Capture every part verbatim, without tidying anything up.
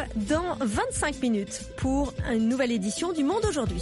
dans vingt-cinq minutes pour une nouvelle édition du Monde aujourd'hui.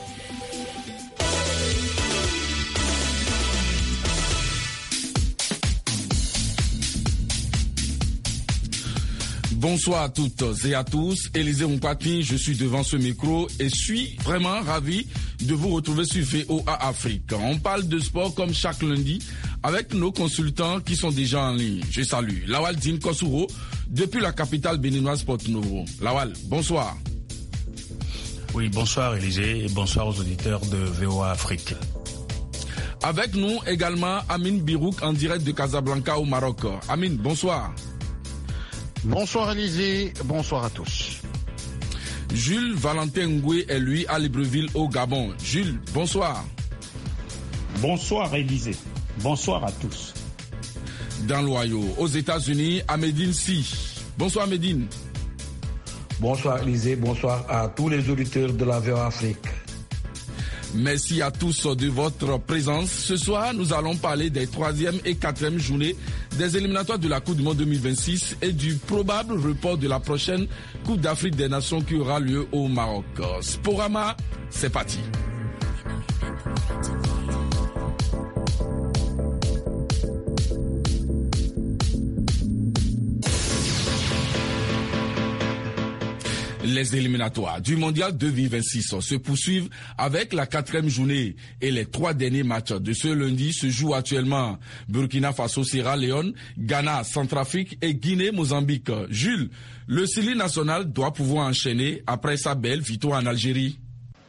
Bonsoir à toutes et à tous, Élisée Mpati, je suis devant ce micro et suis vraiment ravi de vous retrouver sur V O A Afrique. On parle de sport comme chaque lundi avec nos consultants qui sont déjà en ligne. Je salue Lawal Dine Kosuro depuis la capitale béninoise Porto Novo. Lawal, bonsoir. Oui, bonsoir Élisée et bonsoir aux auditeurs de V O A Afrique. Avec nous également Amine Birouk en direct de Casablanca au Maroc. Amine, bonsoir. Bonsoir Élisée, bonsoir à tous. Jules Valentin Ngoué est lui à Libreville au Gabon. Jules, bonsoir. Bonsoir Élisée, bonsoir à tous. Dans l'Ohio, aux États-Unis, Amédine Si. Bonsoir Amédine. Bonsoir Élisée, bonsoir à tous les auditeurs de la V O A Afrique. Merci à tous de votre présence. Ce soir, nous allons parler des troisième et quatrième journées des éliminatoires de la Coupe du Monde deux mille vingt-six et du probable report de la prochaine Coupe d'Afrique des Nations qui aura lieu au Maroc. Sporama, c'est parti. Les éliminatoires du Mondial deux mille vingt-six se poursuivent avec la quatrième journée et les trois derniers matchs de ce lundi se jouent actuellement. Burkina Faso, Sierra Leone, Ghana, Centrafrique et Guinée-Mozambique. Jules, le Sili national doit pouvoir enchaîner après sa belle victoire en Algérie.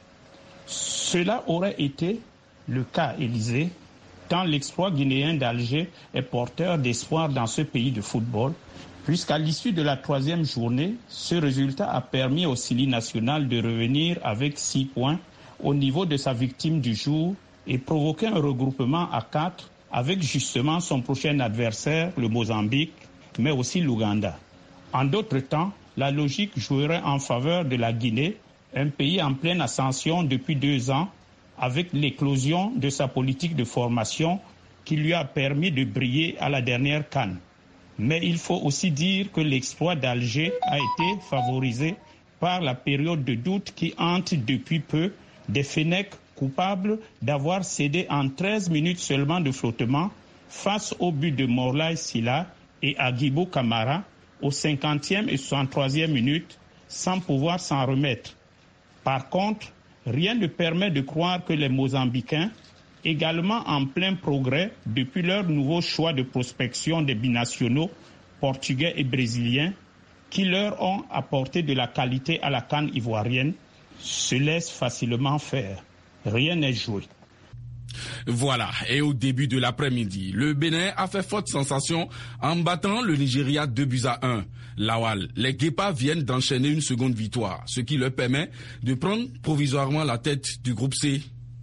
Cela aurait été le cas, Élisée, tant l'exploit guinéen d'Alger est porteur d'espoir dans ce pays de football. Puisqu'à l'issue de la troisième journée, ce résultat a permis au Sili national de revenir avec six points au niveau de sa victime du jour et provoquer un regroupement à quatre avec justement son prochain adversaire, le Mozambique, mais aussi l'Ouganda. En d'autres temps, la logique jouerait en faveur de la Guinée, un pays en pleine ascension depuis deux ans, avec l'éclosion de sa politique de formation qui lui a permis de briller à la dernière CAN. Mais il faut aussi dire que l'exploit d'Alger a été favorisé par la période de doute qui hante depuis peu des Fennecs coupables d'avoir cédé en treize minutes seulement de flottement face au but de Morlaye Sylla et Agibou Kamara aux cinquantième et soixante-troisième minutes sans pouvoir s'en remettre. Par contre, rien ne permet de croire que les Mozambicains, également en plein progrès depuis leur nouveau choix de prospection des binationaux portugais et brésiliens qui leur ont apporté de la qualité à la CAN ivoirienne, se laissent facilement faire. Rien n'est joué. Voilà, et au début de l'après-midi, le Bénin a fait forte sensation en battant le Nigeria deux buts à un. Lawal, les Guépards viennent d'enchaîner une seconde victoire, ce qui leur permet de prendre provisoirement la tête du groupe C.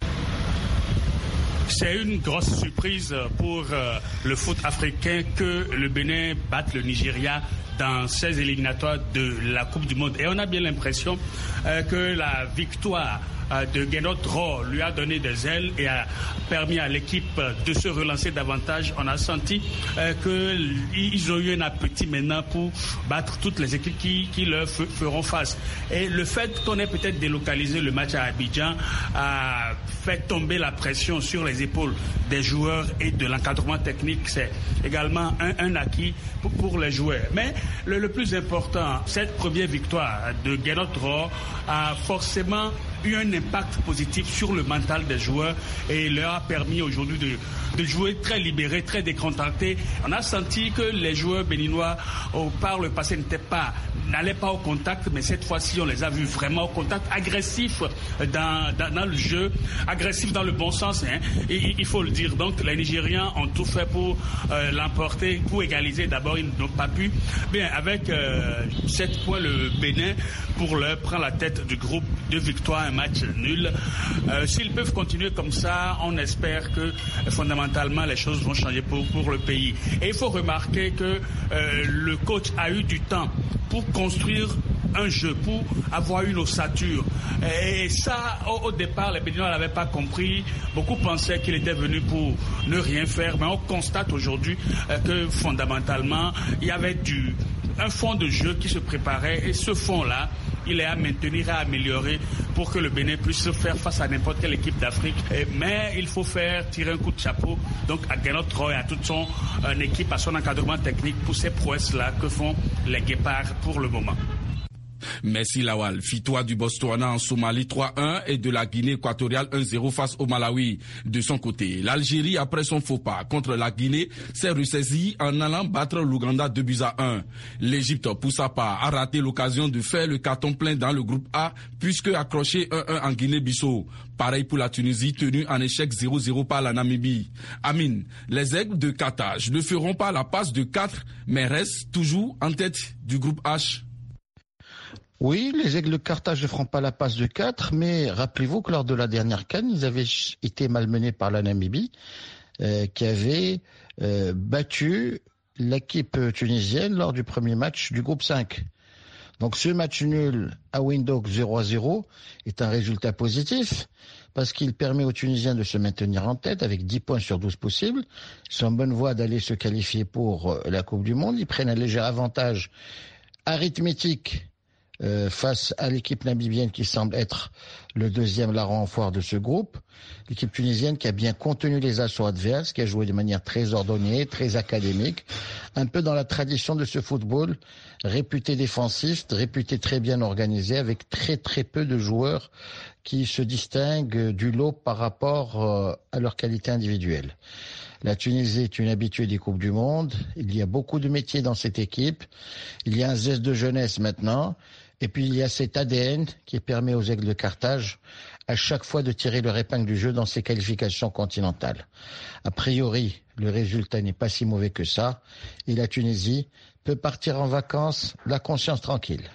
C'est une grosse surprise pour euh, le foot africain que le Bénin batte le Nigeria dans ces éliminatoires de la Coupe du Monde. Et on a bien l'impression euh, que la victoire euh, de Guénot Roh lui a donné des ailes et a permis à l'équipe de se relancer davantage. On a senti euh, qu'ils ont eu un appétit maintenant pour battre toutes les équipes qui, qui leur f- feront face. Et le fait qu'on ait peut-être délocalisé le match à Abidjan a fait tomber la pression sur les épaules des joueurs et de l'encadrement technique. C'est également un, un acquis pour, pour les joueurs. Mais le, le plus important, cette première victoire de Guénot Roh a forcément eu un impact positif sur le mental des joueurs et leur a permis aujourd'hui de, de jouer très libérés, très décontractés. On a senti que les joueurs béninois, au, par le passé, n'étaient pas, n'allaient pas au contact, mais cette fois-ci, on les a vus vraiment au contact, agressifs dans, dans, dans le jeu, agressifs dans le bon sens, hein, et, il faut le dire. Donc, les Nigérians ont tout fait pour euh, l'emporter, pour égaliser. D'abord, ils n'ont pas pu. Bien, avec euh, sept points, le Bénin, pour leur, prend la tête du groupe, deux victoires, un match nul. Euh, s'ils peuvent continuer comme ça, on espère que fondamentalement les choses vont changer pour, pour le pays. Et il faut remarquer que euh, le coach a eu du temps pour construire un jeu, pour avoir une ossature. Et ça, au, au départ, les Béninois n'avaient pas compris. Beaucoup pensaient qu'il était venu pour ne rien faire. Mais on constate aujourd'hui euh, que fondamentalement, il y avait du un fond de jeu qui se préparait et ce fond-là, il est à maintenir, à améliorer pour que le Bénin puisse faire face à n'importe quelle équipe d'Afrique. Mais il faut faire tirer un coup de chapeau donc à Gernot Roy, à toute son euh, équipe, à son encadrement technique pour ces prouesses-là que font les Guépards pour le moment. Merci Lawal. Victoire du Botswana en Somalie trois un et de la Guinée équatoriale un zéro face au Malawi. De son côté, l'Algérie, après son faux pas contre la Guinée, s'est ressaisie en allant battre l'Ouganda deux buts à un. L'Égypte, pour sa part, a raté l'occasion de faire le carton plein dans le groupe A puisque accroché un un en Guinée-Bissau. Pareil pour la Tunisie, tenue en échec zéro zéro par la Namibie. Amine, les Aigles de Carthage ne feront pas la passe de quatre, mais restent toujours en tête du groupe H. Oui, les Aigles de Carthage ne feront pas la passe de quatre, mais rappelez-vous que lors de la dernière CAN, ils avaient été malmenés par la Namibie, euh, qui avait euh, battu l'équipe tunisienne lors du premier match du groupe cinq. Donc ce match nul à Windhoek zéro à zéro est un résultat positif parce qu'il permet aux Tunisiens de se maintenir en tête avec dix points sur douze possibles. Ils sont en bonne voie d'aller se qualifier pour la Coupe du Monde. Ils prennent un léger avantage arithmétique Euh, face à l'équipe namibienne qui semble être le deuxième larron en foire de ce groupe. L'équipe tunisienne qui a bien contenu les assauts adverses, qui a joué de manière très ordonnée, très académique, un peu dans la tradition de ce football réputé défensif, réputé très bien organisé, avec très très peu de joueurs qui se distinguent du lot par rapport euh, à leur qualité individuelle. La Tunisie est une habituée des Coupes du Monde. Il y a beaucoup de métiers dans cette équipe. Il y a un zeste de jeunesse maintenant. Et puis il y a cet A D N qui permet aux Aigles de Carthage à chaque fois de tirer leur épingle du jeu dans ces qualifications continentales. A priori, le résultat n'est pas si mauvais que ça. Et la Tunisie peut partir en vacances la conscience tranquille.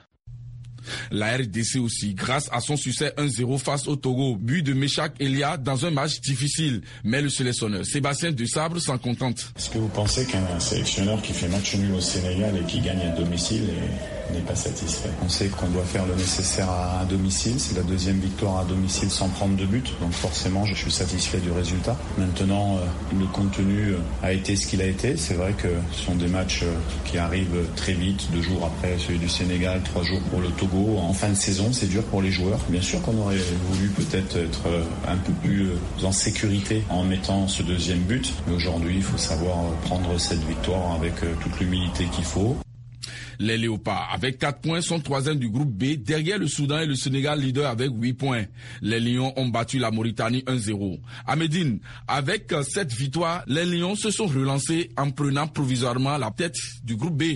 La R D C aussi, grâce à son succès un zéro face au Togo, but de Meshak Elia dans un match difficile. Mais le sélectionneur Sébastien Desabre s'en contente. Est-ce que vous pensez qu'un sélectionneur qui fait match nul au Sénégal et qui gagne à domicile est, n'est pas satisfait? On sait qu'on doit faire le nécessaire à, à domicile. C'est la deuxième victoire à domicile sans prendre de but. Donc forcément, je suis satisfait du résultat. Maintenant, euh, le contenu a été ce qu'il a été. C'est vrai que ce sont des matchs qui arrivent très vite, deux jours après celui du Sénégal, trois jours pour le Togo. En fin de saison, c'est dur pour les joueurs. Bien sûr qu'on aurait voulu peut-être être un peu plus en sécurité en mettant ce deuxième but. Mais aujourd'hui, il faut savoir prendre cette victoire avec toute l'humilité qu'il faut. Les Léopards, avec quatre points, sont troisième du groupe B, derrière le Soudan et le Sénégal, leader avec huit points. Les Lions ont battu la Mauritanie un zéro. À Médine, avec cette victoire, les Lions se sont relancés en prenant provisoirement la tête du groupe B.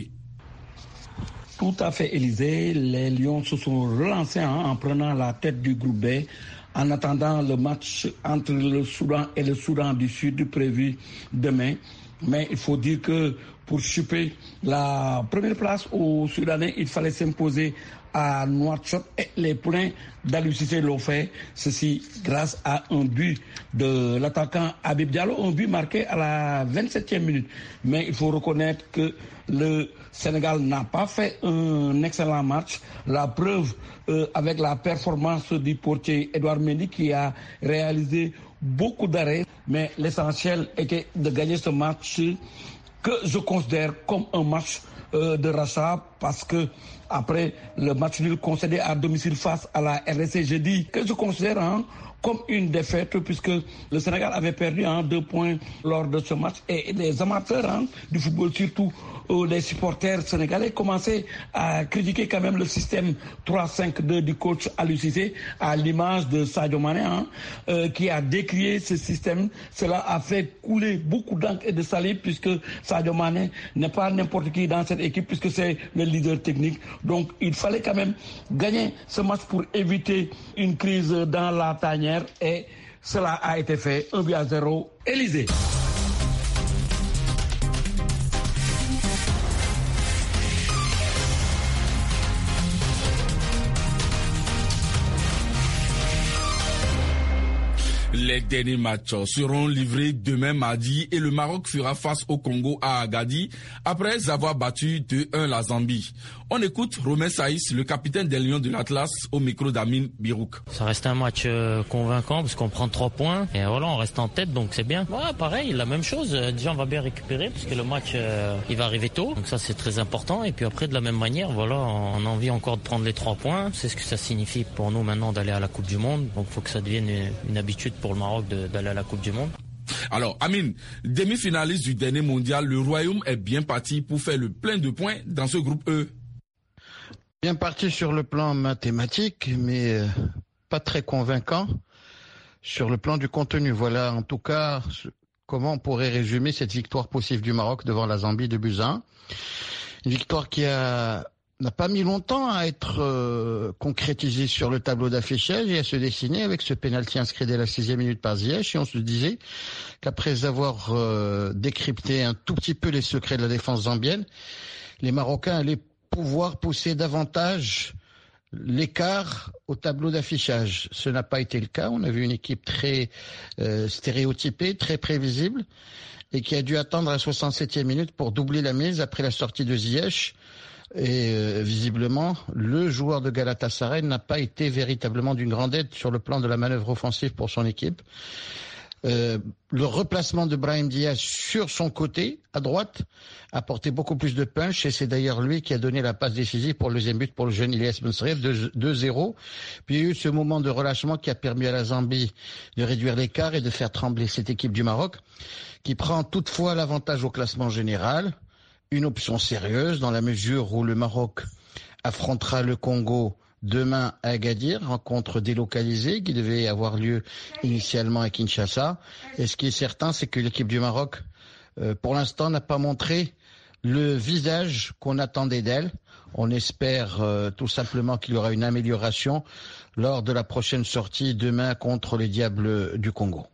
Tout à fait, Élysée. Les Lions se sont relancés hein, en prenant la tête du groupe B en attendant le match entre le Soudan et le Soudan du Sud prévu demain. Mais il faut dire que pour choper la première place aux Soudanais, il fallait s'imposer à Nouakchott et les poulains d'Aliou Cissé l'ont fait. Ceci grâce à un but de l'attaquant Habib Diallo, un but marqué à la vingt-septième minute. Mais il faut reconnaître que le Sénégal n'a pas fait un excellent match. La preuve euh, avec la performance du portier Edouard Mendy qui a réalisé beaucoup d'arrêts. Mais l'essentiel était de gagner ce match que je considère comme un match euh, de rachat parce que après le match nul concédé à domicile face à la R D C, j'ai dit que je considère hein, comme une défaite puisque le Sénégal avait perdu hein, deux points lors de ce match et les amateurs hein, du football, surtout euh, les supporters sénégalais, commençaient à critiquer quand même le système trois cinq deux du coach Aliou Cissé à l'image de Sadio Mané hein, euh, qui a décrié ce système. Cela a fait couler beaucoup d'encre et de salive puisque Sadio Mané n'est pas n'importe qui dans cette équipe puisque c'est le leader technique. Donc il fallait quand même gagner ce match pour éviter une crise dans la tanière et cela a été fait. Un but à zéro. Élysée. Les derniers matchs seront livrés demain mardi et le Maroc fera face au Congo à Agadir après avoir battu deux un la Zambie. On écoute Romain Saïs, le capitaine des Lions de l'Atlas, au micro d'Amine Birouk. Ça reste un match euh, convaincant parce qu'on prend trois points et voilà, on reste en tête, donc c'est bien. Ouais, pareil, la même chose. Déjà, on va bien récupérer parce que le match euh, il va arriver tôt, donc ça c'est très important. Et puis après, de la même manière, voilà, on a envie encore de prendre les trois points. C'est ce que ça signifie pour nous maintenant d'aller à la Coupe du Monde. Donc il faut que ça devienne une, une habitude pour le Maroc de, d'aller à la Coupe du Monde. Alors, Amine, demi-finaliste du dernier mondial, le Royaume est bien parti pour faire le plein de points dans ce groupe E. Bien parti sur le plan mathématique, mais euh, pas très convaincant sur le plan du contenu. Voilà, en tout cas, comment on pourrait résumer cette victoire possible du Maroc devant la Zambie de buts à un. Une victoire qui a n'a pas mis longtemps à être euh, concrétisée sur le tableau d'affichage et à se dessiner avec ce pénalty inscrit dès la sixième minute par Ziyech. Et on se disait qu'après avoir euh, décrypté un tout petit peu les secrets de la défense zambienne, les Marocains allaient pouvoir pousser davantage l'écart au tableau d'affichage. Ce n'a pas été le cas. On a vu une équipe très euh, stéréotypée, très prévisible et qui a dû attendre la soixante-septième minute pour doubler la mise après la sortie de Ziyech. Et euh, visiblement, le joueur de Galatasaray n'a pas été véritablement d'une grande aide sur le plan de la manœuvre offensive pour son équipe. Euh, le replacement de Brahim Diaz sur son côté, à droite, a porté beaucoup plus de punch et c'est d'ailleurs lui qui a donné la passe décisive pour le deuxième but pour le jeune Ilyas Benserev, deux zéro. Puis il y a eu ce moment de relâchement qui a permis à la Zambie de réduire l'écart et de faire trembler cette équipe du Maroc, qui prend toutefois l'avantage au classement général. Une option sérieuse dans la mesure où le Maroc affrontera le Congo demain à Agadir, rencontre délocalisée qui devait avoir lieu initialement à Kinshasa. Et ce qui est certain, c'est que l'équipe du Maroc, euh, pour l'instant, n'a pas montré le visage qu'on attendait d'elle. On espère euh, tout simplement qu'il y aura une amélioration lors de la prochaine sortie demain contre les Diables du Congo.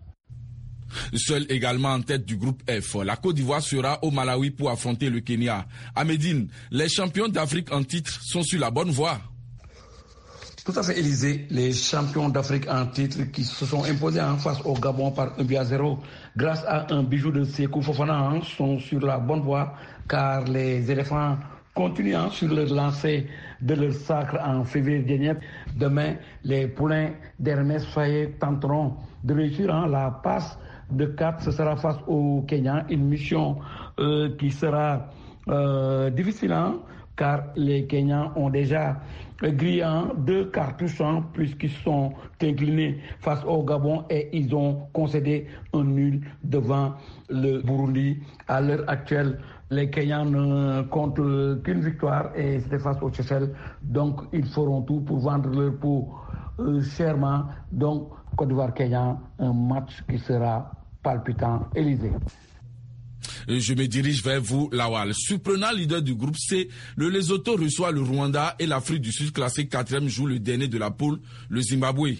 Seule également en tête du groupe F, la Côte d'Ivoire sera au Malawi pour affronter le Kenya. À Médine, les champions d'Afrique en titre sont sur la bonne voie. Tout à fait, Élysée. Les champions d'Afrique en titre qui se sont imposés en face au Gabon par un but à zéro grâce à un bijou de Sékou Fofana sont sur la bonne voie car les éléphants continuent sur leur lancée de leur sacre en février dernier. Demain, les poulains d'Hermès Faye tenteront de réussir hein, la passe de quatre. Ce sera face au Kenya, une mission euh, qui sera euh, difficile hein, car les Kenyans ont déjà grillé hein, deux cartouches hein, puisqu'ils sont inclinés face au Gabon et ils ont concédé un nul devant le Burundi. À l'heure actuelle, les Kenyans ne comptent qu'une victoire et c'était face aux Seychelles. Donc, ils feront tout pour vendre leur peau euh, chèrement. Donc, Côte d'Ivoire-Kenya, un match qui sera palpitant. Élysée. Je me dirige vers vous, Lawal. Surprenant leader du groupe C, le Lesotho reçoit le Rwanda et l'Afrique du Sud classé quatrième joue le dernier de la poule, le Zimbabwe.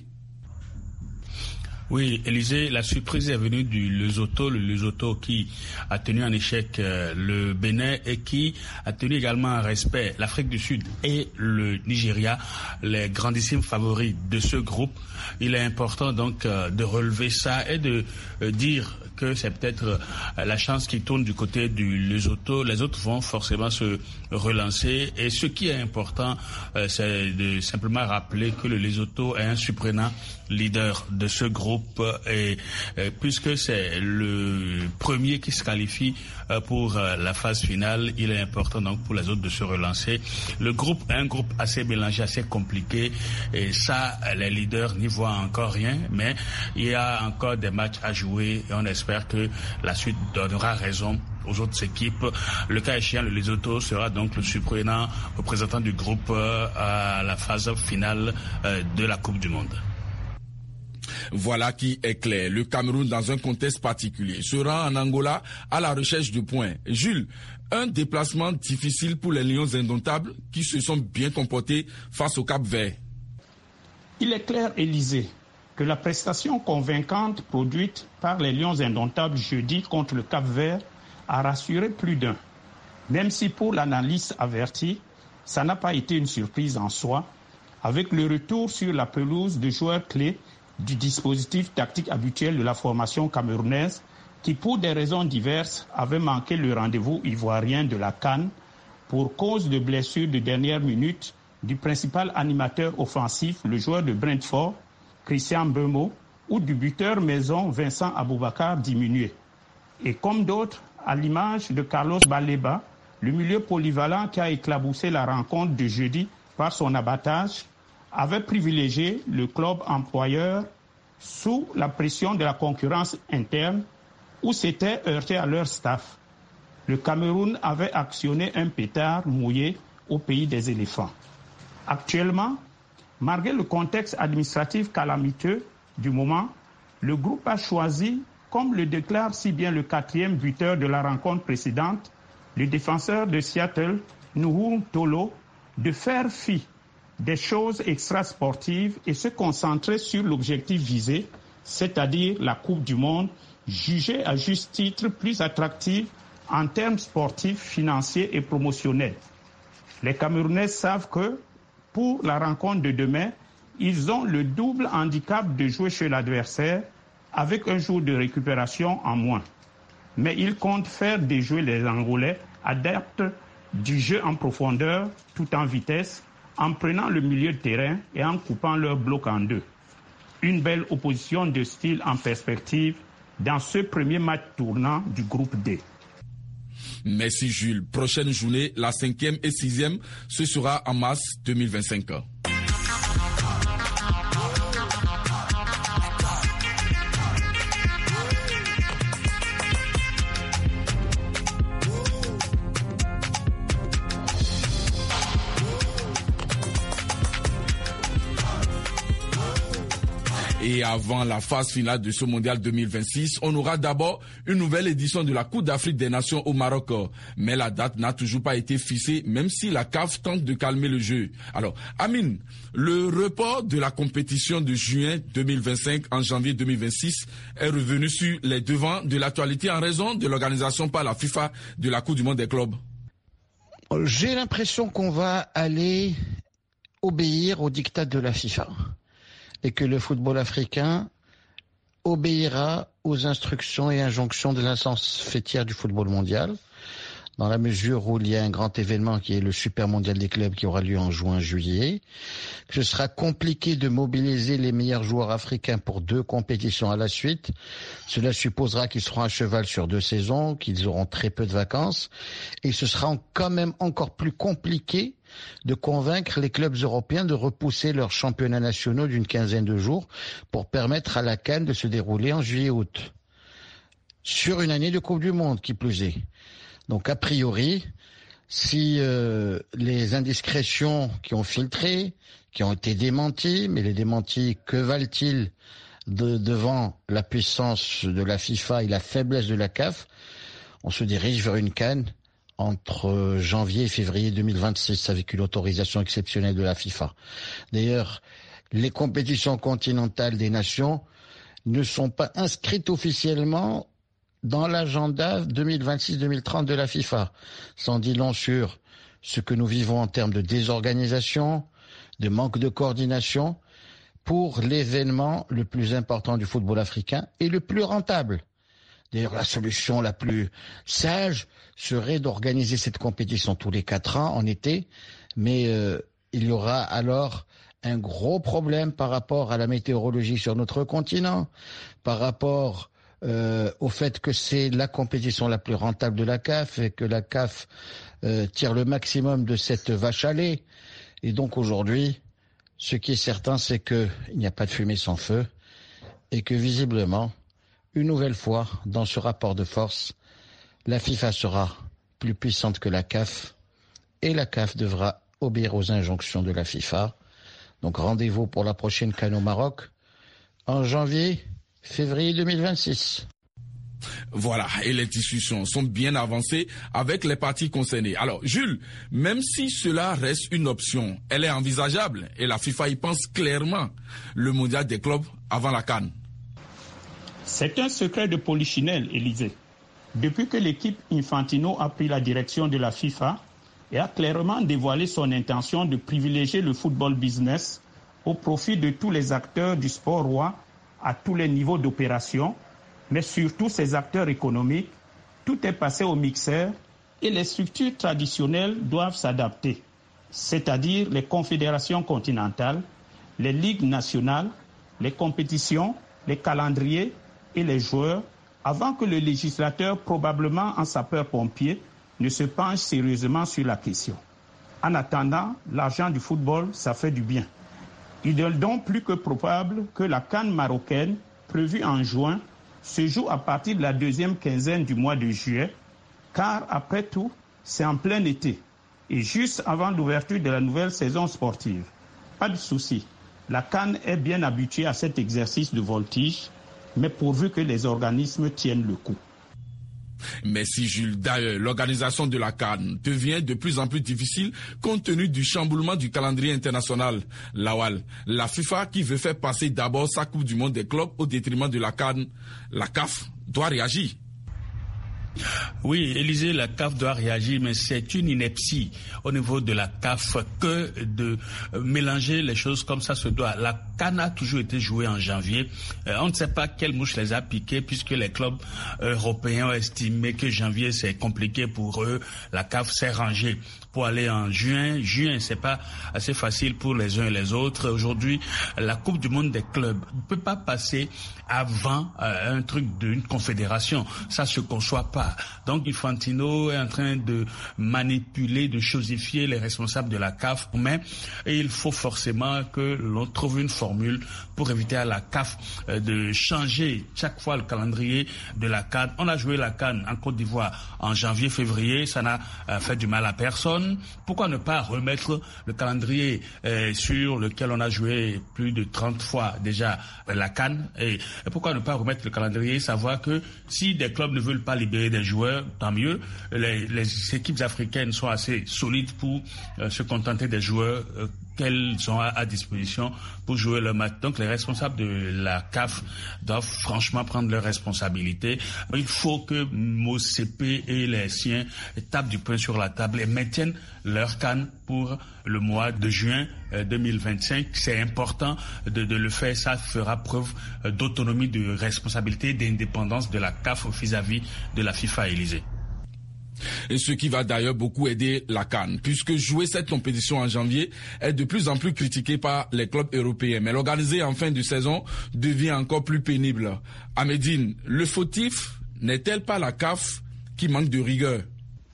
Oui, Élysée, la surprise est venue du Lesotho, le Lesotho qui a tenu en échec euh, le Bénin et qui a tenu également en respect l'Afrique du Sud et le Nigeria, les grandissimes favoris de ce groupe. Il est important donc euh, de relever ça et de euh, dire que c'est peut-être euh, la chance qui tourne du côté du Lesotho. Les autres vont forcément se relancer et ce qui est important, euh, c'est de simplement rappeler que le Lesotho est un surprenant leader de ce groupe et, et puisque c'est le premier qui se qualifie euh, pour euh, la phase finale, il est important donc pour les autres de se relancer. Le groupe est un groupe assez mélangé, assez compliqué et ça, les leaders n'y voient encore rien, mais il y a encore des matchs à jouer et on espère que la suite donnera raison aux autres équipes. Le cas échéant, le Lesotho sera donc le surprenant représentant du groupe euh, à la phase finale euh, de la Coupe du Monde. Voilà qui est clair. Le Cameroun, dans un contexte particulier, se rend en Angola à la recherche de points. Jules, un déplacement difficile pour les Lions indomptables qui se sont bien comportés face au Cap-Vert. Il est clair, Élysée, que la prestation convaincante produite par les Lions indomptables jeudi contre le Cap-Vert a rassuré plus d'un. Même si pour l'analyste averti, ça n'a pas été une surprise en soi, avec le retour sur la pelouse de joueurs clés du dispositif tactique habituel de la formation camerounaise qui, pour des raisons diverses, avait manqué le rendez-vous ivoirien de la CAN pour cause de blessure de dernière minute du principal animateur offensif, le joueur de Brentford, Christian Mbeumo, ou du buteur maison Vincent Aboubakar diminué. Et comme d'autres, à l'image de Carlos Baleba, le milieu polyvalent qui a éclaboussé la rencontre de jeudi par son abattage, avait privilégié le club employeur sous la pression de la concurrence interne ou s'était heurté à leur staff. Le Cameroun avait actionné un pétard mouillé au pays des éléphants. Actuellement, malgré le contexte administratif calamiteux du moment, le groupe a choisi, comme le déclare si bien le quatrième buteur de la rencontre précédente, le défenseur de Seattle, Nuhu Tolo, de faire fi des choses extrasportives et se concentrer sur l'objectif visé, c'est-à-dire la Coupe du Monde, jugée à juste titre plus attractive en termes sportifs, financiers et promotionnels. Les Camerounais savent que, pour la rencontre de demain, ils ont le double handicap de jouer chez l'adversaire avec un jour de récupération en moins. Mais ils comptent faire déjouer les Angolais adeptes du jeu en profondeur tout en vitesse, en prenant le milieu de terrain et en coupant leur bloc en deux. Une belle opposition de style en perspective dans ce premier match tournant du groupe D. Merci Jules. Prochaine journée, la cinquième et sixième, ce sera en mars deux mille vingt-cinq. Et avant la phase finale de ce mondial deux mille vingt-six, on aura d'abord une nouvelle édition de la Coupe d'Afrique des Nations au Maroc. Mais la date n'a toujours pas été fixée, même si la C A F tente de calmer le jeu. Alors, Amine, le report de la compétition de juin deux mille vingt-cinq en janvier deux mille vingt-six est revenu sur les devants de l'actualité en raison de l'organisation par la FIFA de la Coupe du Monde des clubs. J'ai l'impression qu'on va aller obéir au diktat de la FIFA. Et que le football africain obéira aux instructions et injonctions de l'instance fêtière du football mondial, dans la mesure où il y a un grand événement qui est le Super Mondial des clubs qui aura lieu en juin-juillet, que ce sera compliqué de mobiliser les meilleurs joueurs africains pour deux compétitions à la suite. Cela supposera qu'ils seront à cheval sur deux saisons, qu'ils auront très peu de vacances, et ce sera quand même encore plus compliqué de convaincre les clubs européens de repousser leurs championnats nationaux d'une quinzaine de jours pour permettre à la CAN de se dérouler en juillet-août. Sur une année de Coupe du Monde, qui plus est. Donc, a priori, si euh, les indiscrétions qui ont filtré, qui ont été démenties, mais les démentis, que valent-ils de, devant la puissance de la FIFA et la faiblesse de la C A F, on se dirige vers une CAN entre janvier et février deux mille vingt-six avec une autorisation exceptionnelle de la FIFA. D'ailleurs, les compétitions continentales des nations ne sont pas inscrites officiellement dans l'agenda deux mille vingt-six deux mille trente de la FIFA. Sans dit long sur ce que nous vivons en termes de désorganisation, de manque de coordination pour l'événement le plus important du football africain et le plus rentable. D'ailleurs, la solution la plus sage serait d'organiser cette compétition tous les quatre ans en été, mais euh, il y aura alors un gros problème par rapport à la météorologie sur notre continent, par rapport euh, au fait que c'est la compétition la plus rentable de la C A F et que la C A F euh, tire le maximum de cette vache à lait. Et donc aujourd'hui, ce qui est certain, c'est qu'il n'y a pas de fumée sans feu et que visiblement, une nouvelle fois, dans ce rapport de force, la FIFA sera plus puissante que la C A F et la C A F devra obéir aux injonctions de la FIFA. Donc rendez-vous pour la prochaine CAN au Maroc en janvier, février deux mille vingt-six. Voilà, et les discussions sont bien avancées avec les parties concernées. Alors, Jules, même si cela reste une option, elle est envisageable et la FIFA y pense clairement, le mondial des clubs avant la CAN. C'est un secret de polichinelle, Élysée. Depuis que l'équipe Infantino a pris la direction de la FIFA et a clairement dévoilé son intention de privilégier le football business au profit de tous les acteurs du sport roi à tous les niveaux d'opération, mais surtout ses acteurs économiques. Tout est passé au mixeur et les structures traditionnelles doivent s'adapter, c'est-à-dire les confédérations continentales, les ligues nationales, les compétitions, les calendriers et les joueurs, avant que le législateur, probablement en sapeur-pompier, ne se penche sérieusement sur la question. En attendant, l'argent du football, ça fait du bien. Il est donc plus que probable que la CAN marocaine, prévue en juin, se joue à partir de la deuxième quinzaine du mois de juillet, car après tout, c'est en plein été et juste avant l'ouverture de la nouvelle saison sportive. Pas de souci, la CAN est bien habituée à cet exercice de voltige, mais pourvu que les organismes tiennent le coup. Merci Jules. D'ailleurs, l'organisation de la CAN devient de plus en plus difficile compte tenu du chamboulement du calendrier international. Lawal, la FIFA qui veut faire passer d'abord sa Coupe du Monde des clubs au détriment de la CAN, la C A F doit réagir. Oui, Élysée, la C A F doit réagir, mais c'est une ineptie au niveau de la C A F que de mélanger les choses comme ça se doit. La CAN a toujours été jouée en janvier. Euh, on ne sait pas quelle mouche les a piqués puisque les clubs européens ont estimé que janvier c'est compliqué pour eux. La C A F s'est rangée pour aller en juin. Juin, c'est pas assez facile pour les uns et les autres. Aujourd'hui, la Coupe du Monde des clubs ne peut pas passer avant euh, un truc d'une confédération. Ça se conçoit pas. Donc Infantino est en train de manipuler, de chosifier les responsables de la C A F, mais il faut forcément que l'on trouve une formule pour éviter à la C A F de changer chaque fois le calendrier de la CAN. On a joué la CAN en Côte d'Ivoire en janvier-février, ça n'a fait du mal à personne. Pourquoi ne pas remettre le calendrier euh, sur lequel on a joué plus de trente fois déjà la CAN et, et pourquoi ne pas remettre le calendrier, savoir que si des clubs ne veulent pas libérer des joueurs, tant mieux. Les, les équipes africaines sont assez solides pour euh, se contenter des joueurs euh, qu'elles ont à, à disposition pour jouer le match. Donc les responsables de la C A F doivent franchement prendre leurs responsabilités. Il faut que M O C P et les siens tapent du poing sur la table et maintiennent leur CAN pour le mois de juin deux mille vingt-cinq. C'est important de, de le faire. Ça fera preuve d'autonomie, de responsabilité, d'indépendance de la C A F vis-à-vis de la FIFA, Élysée. Et ce qui va d'ailleurs beaucoup aider la CAN, puisque jouer cette compétition en janvier est de plus en plus critiqué par les clubs européens. Mais l'organiser en fin de saison devient encore plus pénible. À Médine, le fautif n'est-elle pas la C A F qui manque de rigueur?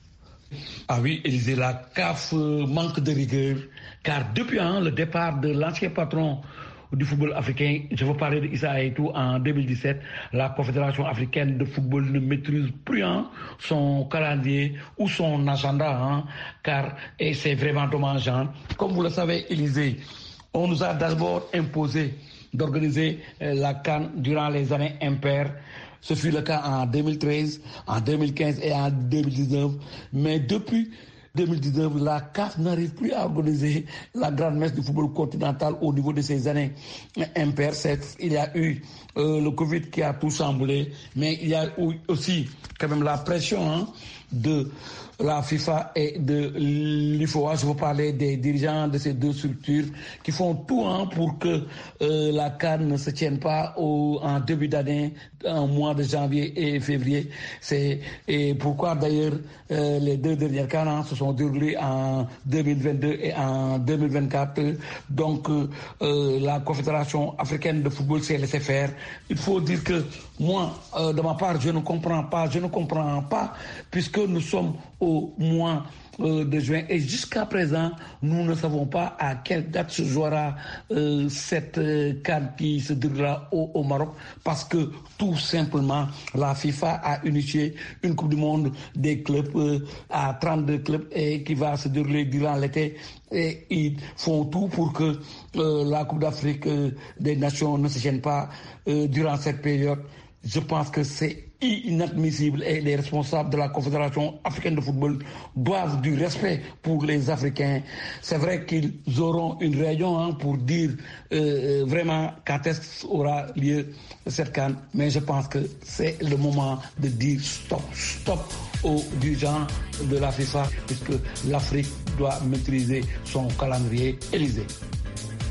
Ah oui, Élysée, la C A F manque de rigueur, car depuis hein, le départ de l'ancien patron du football africain, je veux parler de Issa Hayatou en deux mille dix-sept, la Confédération africaine de football ne maîtrise plus hein, son calendrier ou son agenda, hein, car et c'est vraiment dommageant. Comme vous le savez, Élysée, on nous a d'abord imposé d'organiser euh, la CAN durant les années impaires. Ce fut le cas en deux mille treize, en deux mille quinze et en deux mille dix-neuf. Mais depuis deux mille dix-neuf, la C A F n'arrive plus à organiser la grande messe du football continental au niveau de ces années impaires. Il y a eu euh, le Covid qui a tout chamboulé, mais il y a eu aussi quand même la pression hein, de la FIFA et de l'U F O A. Je veux parler des dirigeants de ces deux structures qui font tout hein, pour que euh, la CAN ne se tienne pas au, en début d'année, en mois de janvier et février. C'est et pourquoi d'ailleurs euh, les deux dernières CAN hein, se sont déroulées en deux mille vingt-deux et en deux mille vingt-quatre. Donc euh, euh, la Confédération africaine de football s'est laissée faire. Il faut dire que moi, euh, de ma part, je ne comprends pas, je ne comprends pas, puisque nous sommes au mois euh, de juin et jusqu'à présent, nous ne savons pas à quelle date se jouera euh, cette euh, CAN qui se déroulera au, au Maroc, parce que tout simplement, la FIFA a initié une Coupe du Monde des clubs euh, à trente-deux clubs et qui va se dérouler durant l'été. Et ils font tout pour que euh, la Coupe d'Afrique euh, des Nations ne se gêne pas euh, durant cette période. Je pense que c'est inadmissible et les responsables de la Confédération africaine de football doivent du respect pour les Africains. C'est vrai qu'ils auront une réunion hein, pour dire euh, vraiment quand est-ce aura lieu cette CAN, mais je pense que c'est le moment de dire stop, stop aux dirigeants de la FIFA, puisque l'Afrique doit maîtriser son calendrier. Élysée.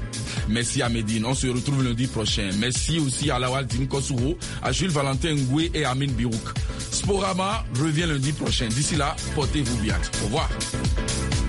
Merci à Medine. On se retrouve lundi prochain. Merci aussi à Lawal Dine Kosuro, à Jules Valentin Ngoué et à Amine Birouk. Sporama revient lundi prochain. D'ici là, portez-vous bien. Au revoir.